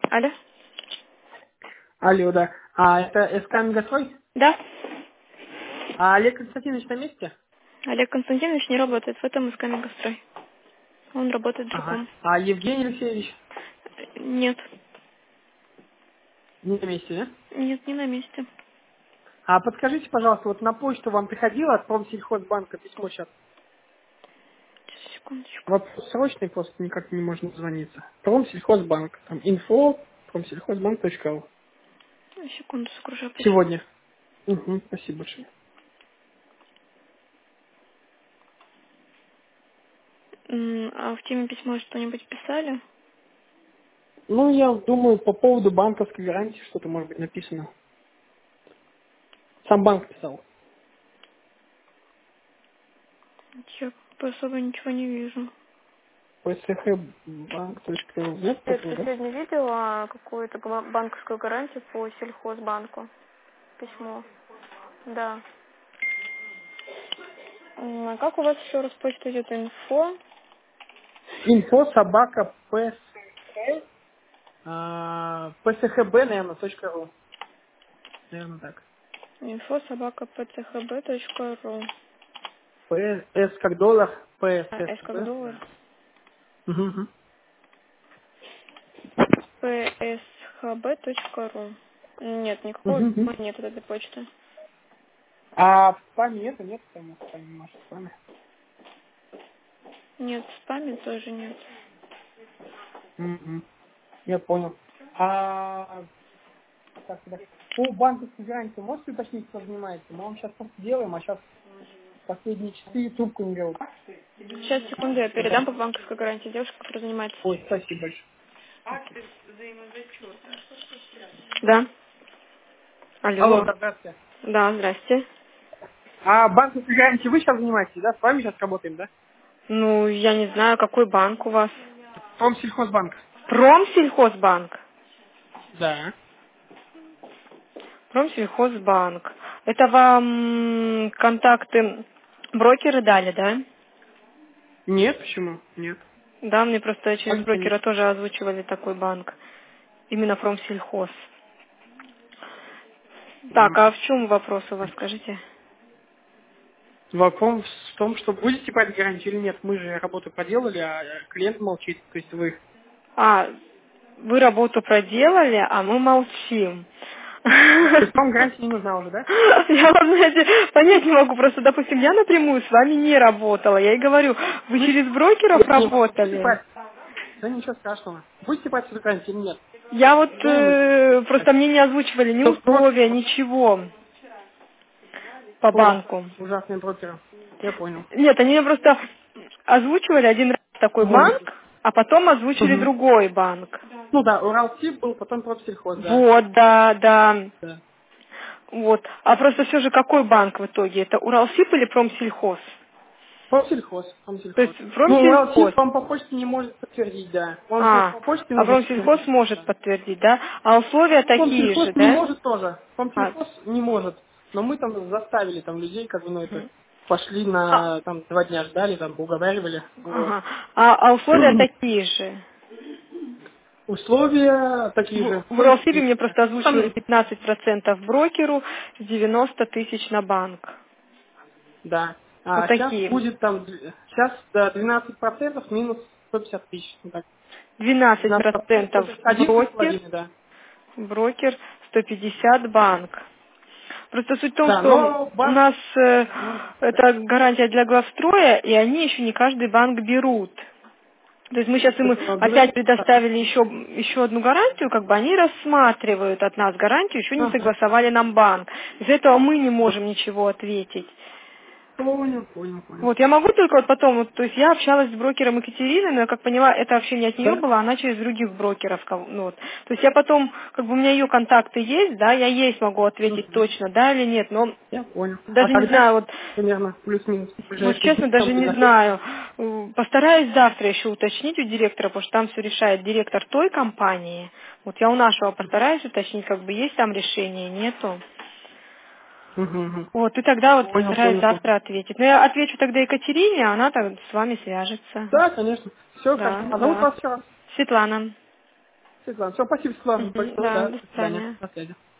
Алло? Алло, да. Это СК Мегастрой? Да. А Олег Константинович на месте? Олег Константинович не работает в этом СК Мегастрой. Он работает в Ага. другом. А Евгений Алексеевич Нет. не на месте, да? Нет, не на месте. А подскажите, пожалуйста, вот на почту вам приходило от Промсельхозбанка письмо сейчас? Сейчас, секундочку. Вопрос срочный, просто никак не можно дозвониться. Промсельхозбанк. Там инфо промсельхозбанк.ру. Секунду, скажу письмо. Сегодня. Угу, спасибо большое. А в теме письма что-нибудь писали? Ну, я думаю, по поводу банковской гарантии что-то может быть написано. Сам банк писал. Я особо ничего не вижу. pshbank.ru. Нет Я такого, да? сегодня видела какую-то банковскую гарантию по сельхозбанку. Письмо. Да. А как у вас еще раз почта идет? Инфо? Инфо собака pshb, наверное, .ру. Наверное, так. Инфо собака pchb.ru. С как доллар, П А, с С как П. доллар. Мгм. pshb.ru. Нет, никакого Мгм. нет от этой почты. А в спаме это нет, потому что спаме, может, в спаме. Нет, в спаме тоже нет. Мгм. Я понял. А так, тогда, по банковской гарантии можете уточнить, кто занимается? Мы вам сейчас просто делаем, а сейчас последние часы трубку не берут. Сейчас, секунду, я передам по банковской гарантии девушке, которая занимается. Ой, спасибо большое. Да. Алло. Алло, да, здравствуйте. Да, здрасте. А банковской гарантии вы сейчас занимаетесь, да? С вами сейчас работаем, да? Ну, я не знаю, какой банк у вас. Промсельхозбанк. Промсельхозбанк. Да. Промсельхозбанк. Это вам контакты брокеры дали, да? Нет, почему? Нет. Да, мне просто через Банка нет. брокера тоже озвучивали такой банк. Именно промсельхоз. Так, а Мгм. в чем вопрос у вас, скажите? Вопрос в том, что будете брать гарантию или нет. Мы же работу проделали, а клиент молчит. То есть вы... А, вы работу проделали, а мы молчим. То есть вам гарантия не нужна уже, да? Я вам, знаете, понять не могу. Просто, допустим, я напрямую с вами не работала. Я и говорю, вы Ну, через брокеров я понимаю. Будете работали? брать? Да ничего страшного. Будете брать эту гарантию или нет? Я вот Знаем мы. просто мне не озвучивали ни условия, ничего по О, банку. ужасные брокеры. Я понял. Нет, они мне просто озвучивали один раз такой банк, Вот. а потом озвучили Мгм. другой банк. Ну да, Уралсиб был, потом Промсельхоз, да. Вот, да, да. Да. Вот. А просто все же какой банк в итоге? Это Уралсиб или Промсельхоз? Промсельхоз, То Промсельхоз. есть Ну, Промсельхоз. Уралсиб вам по почте не может подтвердить, да. Он просто А, по почте а нужно Промсельхоз подтвердить. может Да. подтвердить, да? А условия такие Промсельхоз же, не да? может тоже. А, Промсельхоз не может. Но мы там заставили там людей, как бы, ну, это, мгм. пошли А, на, там, 2 дня ждали, там, уговаривали. Вот. ага. А условия такие же. Условия такие же. В Ну, Уралсибе мне просто озвучивали там, 15% брокеру, 90 тысяч на банк. да. Вот А сейчас такие. будет там, сейчас да, 12% минус 150 тысяч. Ну, так. 12% 12% это брокер, 11,5, да. брокер, 150 банк. Просто суть в том, Да, что но у банк, нас ну, это гарантия для главстроя, и они еще не каждый банк берут. То есть мы сейчас им опять предоставили еще одну гарантию, как бы они рассматривают от нас гарантию, еще не ага. согласовали нам банк. Из-за этого мы не можем ничего ответить. Понял, понял, понял. Вот, я могу только вот потом, вот, то есть я общалась с брокером Екатериной, но я как поняла, это вообще не от нее Да? было, она через других брокеров. Ну, вот. То есть я потом, как бы у меня ее контакты есть, да, я ей смогу ответить Мгм. точно, да или нет, но Я понял. А даже не когда знаю, вот, примерно плюс-минус вот ближайшие честно, дни там даже не предоставить? знаю. Постараюсь завтра еще уточнить у директора, потому что там все решает директор той компании. Вот я у нашего постараюсь уточнить, как бы есть там решение, нету. Мгм. Вот, и тогда вот Понял, постараюсь понял, понял. завтра ответить. Но я отвечу тогда Екатерине, а она так с вами свяжется. Да, конечно. Все Да, хорошо. А зовут да. вас еще раз? Светлана. Светлана, все, спасибо, Светлана, большое, Да, да, до до свидания, свидания. на связи.